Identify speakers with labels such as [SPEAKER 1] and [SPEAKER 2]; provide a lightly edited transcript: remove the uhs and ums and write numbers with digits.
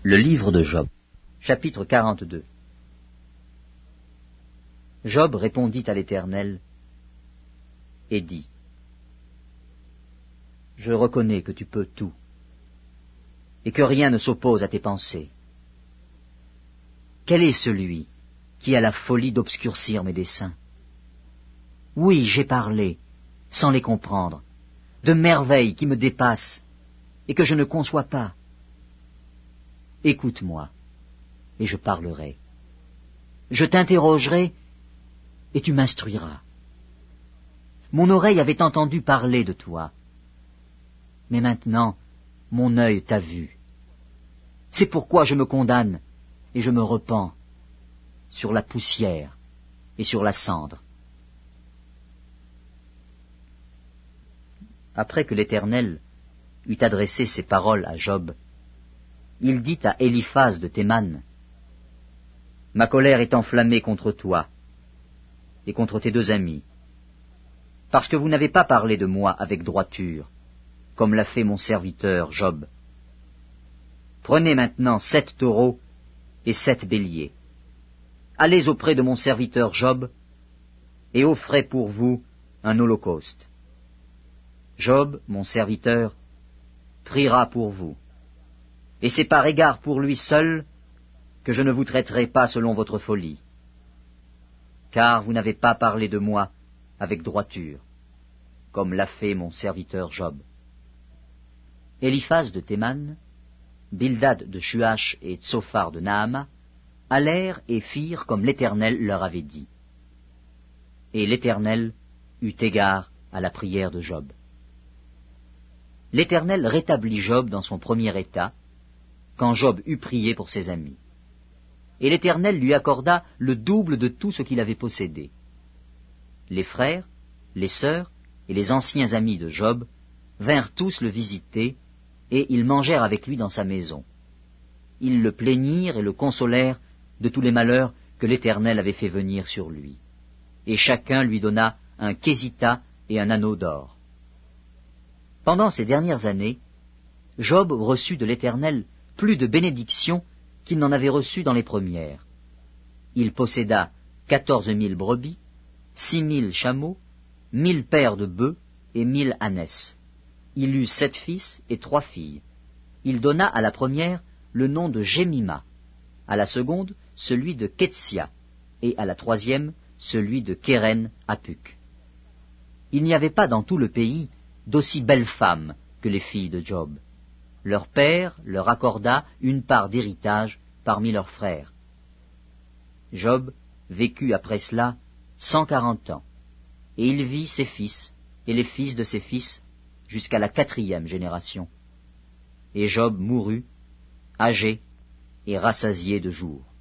[SPEAKER 1] Le livre de Job, chapitre 42. Job répondit à l'Éternel et dit : Je reconnais que tu peux tout, et que rien ne s'oppose à tes pensées. Quel est celui qui a la folie d'obscurcir mes desseins? Oui, j'ai parlé, sans les comprendre, de merveilles qui me dépassent et que je ne conçois pas. Écoute-moi, et je parlerai. Je t'interrogerai, et tu m'instruiras. Mon oreille avait entendu parler de toi, mais maintenant mon œil t'a vu. C'est pourquoi je me condamne, et je me repens sur la poussière et sur la cendre. Après que l'Éternel eut adressé ces paroles à Job, il dit à Éliphaz de Théman : Ma colère est enflammée contre toi et contre tes deux amis, parce que vous n'avez pas parlé de moi avec droiture, comme l'a fait mon serviteur Job. Prenez maintenant 7 taureaux et 7 béliers. Allez auprès de mon serviteur Job et offrez pour vous un holocauste. Job, mon serviteur, priera pour vous. Et c'est par égard pour lui seul que je ne vous traiterai pas selon votre folie, car vous n'avez pas parlé de moi avec droiture, comme l'a fait mon serviteur Job. Éliphaz de Théman, Bildad de Shuach et Tsophar de Naama allèrent et firent comme l'Éternel leur avait dit. Et l'Éternel eut égard à la prière de Job. L'Éternel rétablit Job dans son premier état, quand Job eut prié pour ses amis. Et l'Éternel lui accorda le double de tout ce qu'il avait possédé. Les frères, les sœurs et les anciens amis de Job vinrent tous le visiter, et ils mangèrent avec lui dans sa maison. Ils le plaignirent et le consolèrent de tous les malheurs que l'Éternel avait fait venir sur lui. Et chacun lui donna un késita et un anneau d'or. Pendant ces dernières années, Job reçut de l'Éternel plus de bénédictions qu'il n'en avait reçu dans les premières. Il posséda 14 000 brebis, 6 000 chameaux, 1 000 paires de bœufs et 1 000 ânesses. Il eut 7 fils et 3 filles. Il donna à la première le nom de Jémima, à la seconde celui de Ketsia, et à la troisième celui de Kéren Apuk. Il n'y avait pas dans tout le pays d'aussi belles femmes que les filles de Job. Leur père leur accorda une part d'héritage parmi leurs frères. Job vécut après cela 140 ans, et il vit ses fils et les fils de ses fils jusqu'à la 4e génération. Et Job mourut, âgé et rassasié de jours.